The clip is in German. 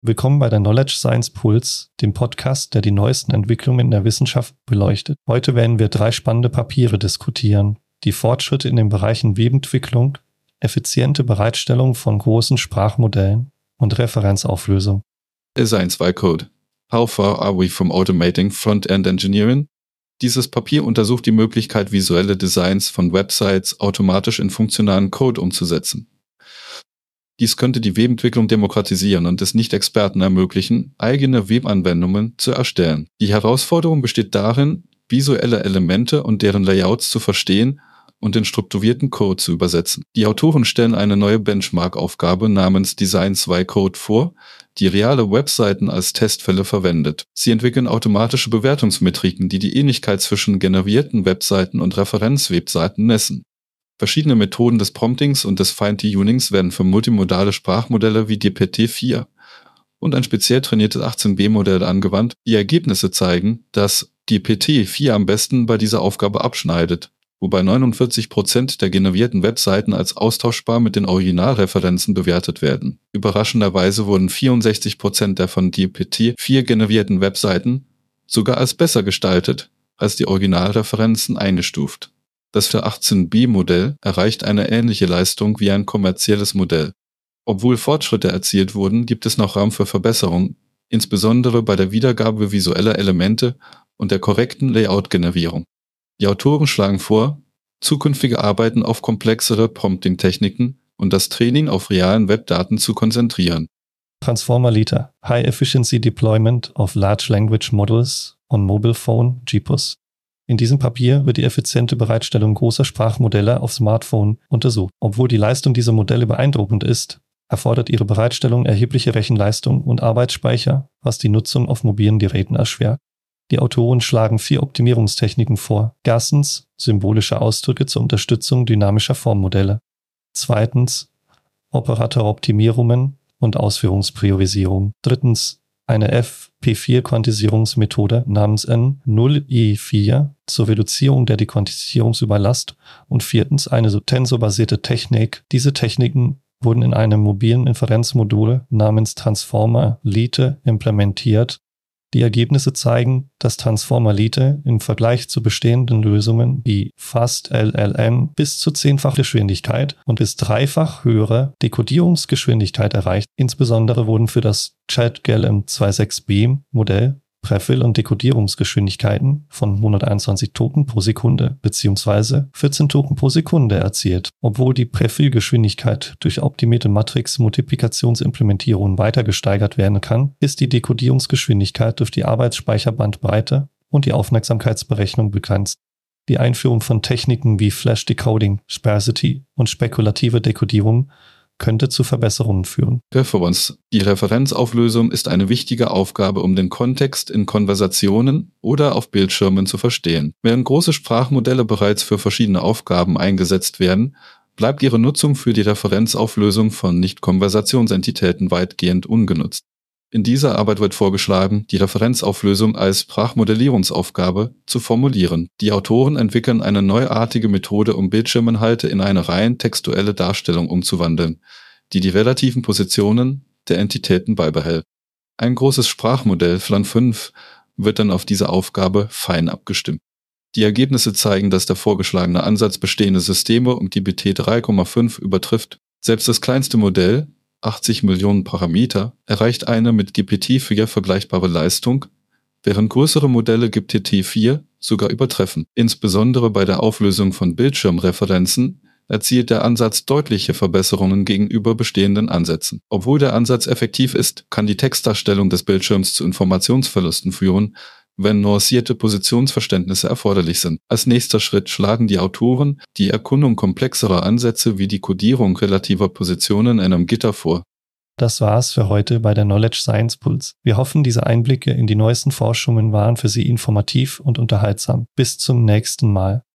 Willkommen bei der Knowledge Science Pulse, dem Podcast, der die neuesten Entwicklungen in der Wissenschaft beleuchtet. Heute werden wir 3 spannende Papiere diskutieren. Die Fortschritte in den Bereichen Webentwicklung, effiziente Bereitstellung von großen Sprachmodellen und Referenzauflösung. Designs by Code. How far are we from automating front-end engineering? Dieses Papier untersucht die Möglichkeit, visuelle Designs von Websites automatisch in funktionalen Code umzusetzen. Dies könnte die Webentwicklung demokratisieren und es Nicht-Experten ermöglichen, eigene Webanwendungen zu erstellen. Die Herausforderung besteht darin, visuelle Elemente und deren Layouts zu verstehen und in strukturierten Code zu übersetzen. Die Autoren stellen eine neue Benchmark-Aufgabe namens Designs by Code vor, die reale Webseiten als Testfälle verwendet. Sie entwickeln automatische Bewertungsmetriken, die die Ähnlichkeit zwischen generierten Webseiten und Referenzwebseiten messen. Verschiedene Methoden des Promptings und des Fine-Tunings werden für multimodale Sprachmodelle wie GPT-4 und ein speziell trainiertes 18b-Modell angewandt. Die Ergebnisse zeigen, dass GPT-4 am besten bei dieser Aufgabe abschneidet, wobei 49% der generierten Webseiten als austauschbar mit den Originalreferenzen bewertet werden. Überraschenderweise wurden 64% der von GPT-4 generierten Webseiten sogar als besser gestaltet als die Originalreferenzen eingestuft. Das für 18b-Modell erreicht eine ähnliche Leistung wie ein kommerzielles Modell. Obwohl Fortschritte erzielt wurden, gibt es noch Raum für Verbesserung, insbesondere bei der Wiedergabe visueller Elemente und der korrekten Layout-Generierung. Die Autoren schlagen vor, zukünftige Arbeiten auf komplexere Prompting-Techniken und das Training auf realen Webdaten zu konzentrieren. Transformer Liter, High Efficiency Deployment of Large Language Models on Mobile Phone, GPUs. In diesem Papier wird die effiziente Bereitstellung großer Sprachmodelle auf Smartphone untersucht. Obwohl die Leistung dieser Modelle beeindruckend ist, erfordert ihre Bereitstellung erhebliche Rechenleistung und Arbeitsspeicher, was die Nutzung auf mobilen Geräten erschwert. Die Autoren schlagen 4 Optimierungstechniken vor. Erstens, symbolische Ausdrücke zur Unterstützung dynamischer Formmodelle. Zweitens, Operatoroptimierungen und Ausführungspriorisierung. Drittens, eine FP4-Quantisierungsmethode namens N0E4 zur Reduzierung der Dequantisierungsüberlast und viertens eine tensorbasierte Technik. Diese Techniken wurden in einem mobilen Inferenzmodul namens Transformer Lite implementiert. Die Ergebnisse zeigen, dass Transformer Lite im Vergleich zu bestehenden Lösungen wie FastLLM bis zu 10-fach Geschwindigkeit und bis 3-fach höhere Dekodierungsgeschwindigkeit erreicht. Insbesondere wurden für das ChatGLM26B Modell Präfill- und Dekodierungsgeschwindigkeiten von 121 Token pro Sekunde bzw. 14 Token pro Sekunde erzielt. Obwohl die Präfillgeschwindigkeit durch optimierte Matrix-Multiplikationsimplementierungen weiter gesteigert werden kann, ist die Dekodierungsgeschwindigkeit durch die Arbeitsspeicherbandbreite und die Aufmerksamkeitsberechnung begrenzt. Die Einführung von Techniken wie Flash Decoding, Sparsity und spekulative Dekodierung könnte zu Verbesserungen führen. Reference. Die Referenzauflösung ist eine wichtige Aufgabe, um den Kontext in Konversationen oder auf Bildschirmen zu verstehen. Während große Sprachmodelle bereits für verschiedene Aufgaben eingesetzt werden, bleibt ihre Nutzung für die Referenzauflösung von Nicht-Konversationsentitäten weitgehend ungenutzt. In dieser Arbeit wird vorgeschlagen, die Referenzauflösung als Sprachmodellierungsaufgabe zu formulieren. Die Autoren entwickeln eine neuartige Methode, um Bildschirminhalte in eine rein textuelle Darstellung umzuwandeln, die relativen Positionen der Entitäten beibehält. Ein großes Sprachmodell, FLAN 5, wird dann auf diese Aufgabe fein abgestimmt. Die Ergebnisse zeigen, dass der vorgeschlagene Ansatz bestehende Systeme um GPT 3,5 übertrifft. Selbst das kleinste Modell, 80 Millionen Parameter, erreicht eine mit GPT-4 vergleichbare Leistung, während größere Modelle GPT-4 sogar übertreffen. Insbesondere bei der Auflösung von Bildschirmreferenzen erzielt der Ansatz deutliche Verbesserungen gegenüber bestehenden Ansätzen. Obwohl der Ansatz effektiv ist, kann die Textdarstellung des Bildschirms zu Informationsverlusten führen, wenn nuancierte Positionsverständnisse erforderlich sind. Als nächster Schritt schlagen die Autoren die Erkundung komplexerer Ansätze wie die Kodierung relativer Positionen in einem Gitter vor. Das war's für heute bei der Knowledge Science Pulse. Wir hoffen, diese Einblicke in die neuesten Forschungen waren für Sie informativ und unterhaltsam. Bis zum nächsten Mal.